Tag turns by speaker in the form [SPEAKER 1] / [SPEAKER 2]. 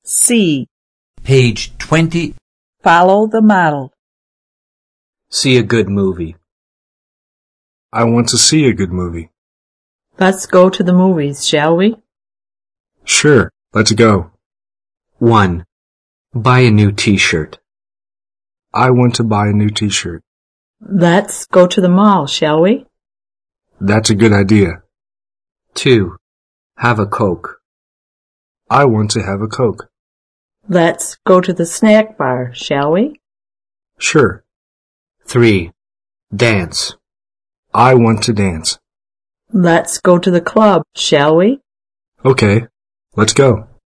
[SPEAKER 1] C.
[SPEAKER 2] Page 20.
[SPEAKER 1] Follow the model.
[SPEAKER 3] See a good movie.
[SPEAKER 4] I want to see a good movie.
[SPEAKER 1] Let's go to the movies, shall we?
[SPEAKER 4] Sure, let's go.
[SPEAKER 3] 1. Buy a new t-shirt.
[SPEAKER 4] I want to buy a new t-shirt.
[SPEAKER 1] Let's go to the mall, shall we?
[SPEAKER 4] That's a good idea.
[SPEAKER 3] 2. Have a Coke.
[SPEAKER 4] I want to have a Coke.
[SPEAKER 1] Let's go to the snack bar, shall we?
[SPEAKER 4] Sure.
[SPEAKER 3] 3. Dance.
[SPEAKER 4] I want to dance.
[SPEAKER 1] Let's go to the club, shall we?
[SPEAKER 4] Okay, let's go.